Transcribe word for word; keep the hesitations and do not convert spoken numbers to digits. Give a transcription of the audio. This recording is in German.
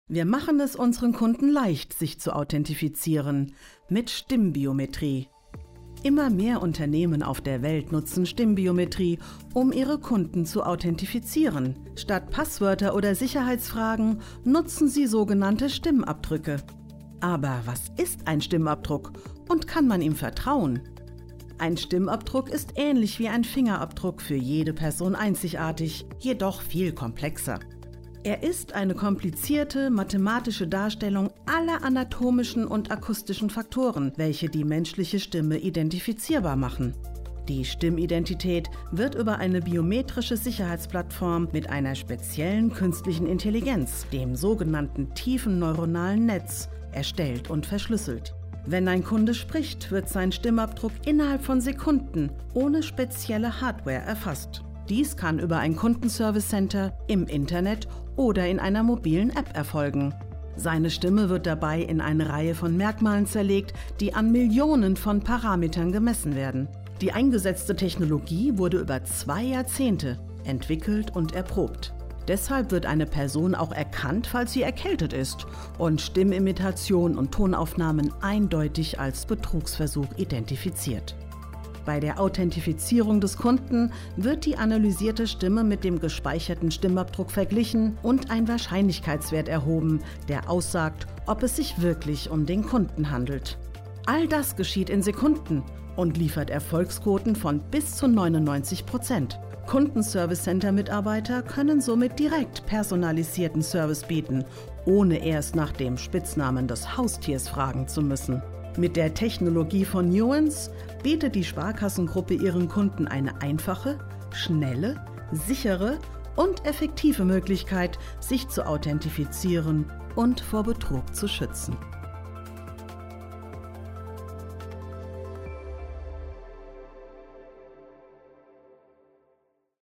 Wir machen es unseren Kunden leicht, sich zu authentifizieren mit Stimmbiometrie. Immer mehr Unternehmen auf der Welt nutzen Stimmbiometrie, um ihre Kunden zu authentifizieren. Statt Passwörter oder Sicherheitsfragen nutzen sie sogenannte Stimmabdrücke. Aber was ist ein Stimmabdruck und kann man ihm vertrauen? Ein Stimmabdruck ist ähnlich wie ein Fingerabdruck für jede Person einzigartig, jedoch viel komplexer. Er ist eine komplizierte mathematische Darstellung aller anatomischen und akustischen Faktoren, welche die menschliche Stimme identifizierbar machen. Die Stimmidentität wird über eine biometrische Sicherheitsplattform mit einer speziellen künstlichen Intelligenz, dem sogenannten tiefen neuronalen Netz, erstellt und verschlüsselt. Wenn ein Kunde spricht, wird sein Stimmabdruck innerhalb von Sekunden ohne spezielle Hardware erfasst. Dies kann über ein Kundenservice Center, im Internet oder in einer mobilen App erfolgen. Seine Stimme wird dabei in eine Reihe von Merkmalen zerlegt, die an Millionen von Parametern gemessen werden. Die eingesetzte Technologie wurde über zwei Jahrzehnte entwickelt und erprobt. Deshalb wird eine Person auch erkannt, falls sie erkältet ist und Stimmimitation und Tonaufnahmen eindeutig als Betrugsversuch identifiziert. Bei der Authentifizierung des Kunden wird die analysierte Stimme mit dem gespeicherten Stimmabdruck verglichen und ein Wahrscheinlichkeitswert erhoben, der aussagt, ob es sich wirklich um den Kunden handelt. All das geschieht in Sekunden und liefert Erfolgsquoten von bis zu neunundneunzig Prozent. Kundenservice-Center-Mitarbeiter können somit direkt personalisierten Service bieten, ohne erst nach dem Spitznamen des Haustiers fragen zu müssen. Mit der Technologie von Nuance bietet die Sparkassengruppe ihren Kunden eine einfache, schnelle, sichere und effektive Möglichkeit, sich zu authentifizieren und vor Betrug zu schützen.